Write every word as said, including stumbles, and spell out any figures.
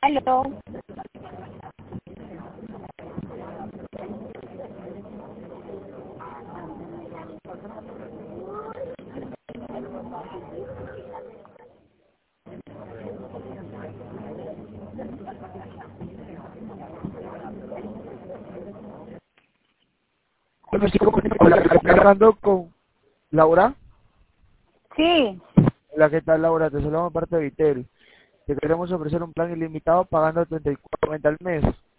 Aló. Bueno, sí, como- Hola, ¿estoy hablando con Laura? Sí. Hola, ¿qué tal, Laura? Te saludamos de parte de Vitel. Te queremos ofrecer un plan ilimitado pagando treinta y cuatro noventa al mes.